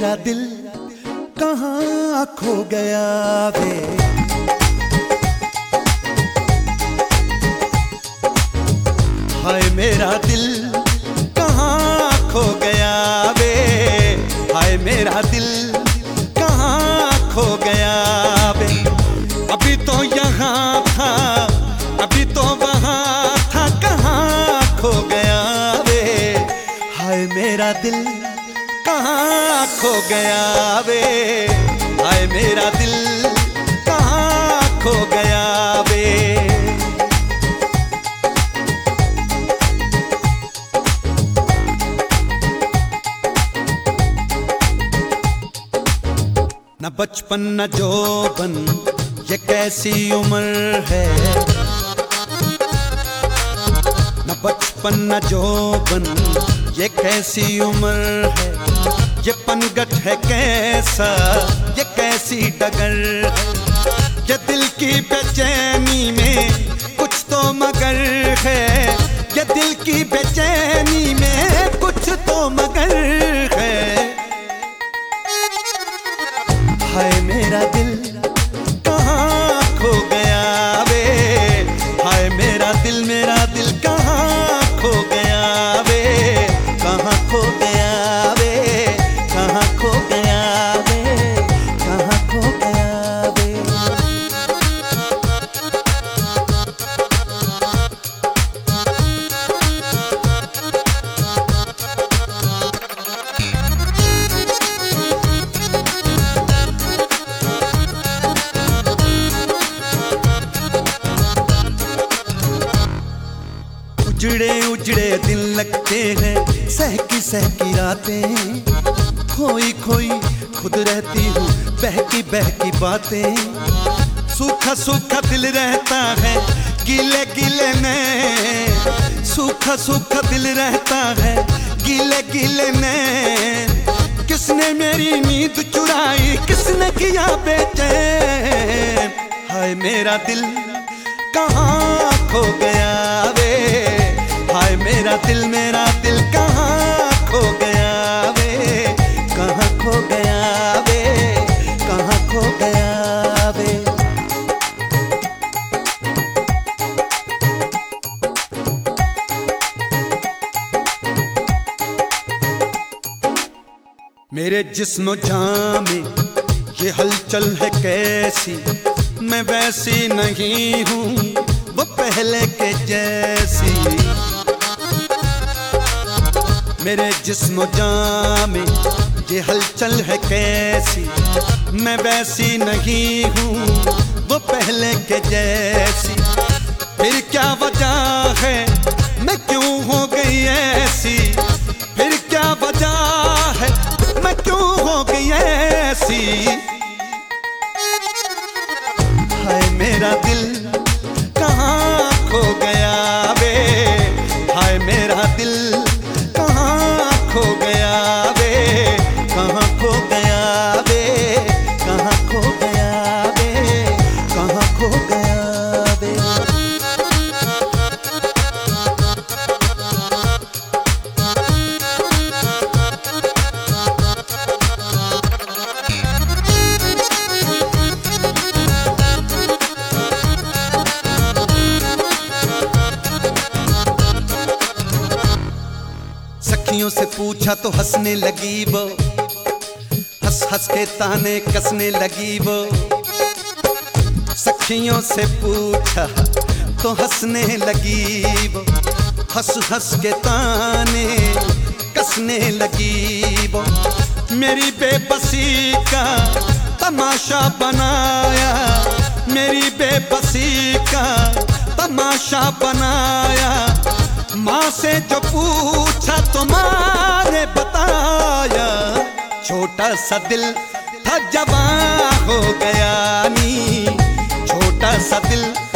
मेरा दिल कहाँ खो गया वे। हाय मेरा दिल कहाँ खो गया वे। हाय मेरा दिल कहाँ खो गया वे। अभी तो यहाँ था, अभी तो वहाँ था, कहाँ खो गया वे। हाय मेरा दिल कहाँ खो गया वे। हाय मेरा दिल कहाँ खो गया वे। न बचपन न जौबन ये कैसी उम्र है। न बचपन न जौबन ये कैसी उम्र है। ये पनगट है कैसा, ये कैसी डगर है। ये दिल की बेचैनी में कुछ तो मगर है। ये दिल की बेचैनी में कुछ तो मगर है। हाय मेरा दिल कहाँ खो गया वे। हाय मेरा दिल कहाँ खो गया वे। कहाँ खो गया वे। कहाँ खो गया वे। कहाँ खो गया वे। उजड़े उजड़े दिन लगते हैं, सहकी रातें। खोई खोई खुद रहती हूँ, बहकी बहकी बातें। सूखा सूखा दिल रहता है, गीले गीले नैन। सूखा सूखा दिल रहता है, गीले गीले नैन। किसने मेरी नींद चुराई, किसने किया बेचैन। हाय मेरा दिल कहाँ खो गया वे। हाय मेरा दिल कहाँ खो गया वे। कहाँ खो गया वे। कहाँ खो गया वे। मेरे जिस्म जान में ये हलचल है कैसी। मैं वैसी नहीं हूँ वो पहले के जैसी। मेरे जिस्म जान में ये हलचल है कैसी। मैं वैसी नहीं हूँ वो पहले के जैसी। फिर क्या वजह है, मैं क्यों हो गई ऐसी। फिर क्या वजह है, मैं क्यों हो गई ऐसी। हाय मेरा दिल कहाँ खो गया वे। हाय मेरा दिल कहाँ खो गया वे। कहाँ खो गया वे। कहाँ खो गया वे। कहाँ खो गया वे। सखियों से पूछा तो हंसने लगी वो। हंस हंस के ताने कसने लगी वो। सखियों से पूछा तो हंसने लगी वो। हंस हंस के ताने कसने लगी वो। मेरी बेबसी का तमाशा बनाया। मेरी बेबसी का तमाशा बनाया। माँ से जो पूछा तो माँ ने बताया। छोटा सा दिल था जवां हो गया नी। छोटा सा दिल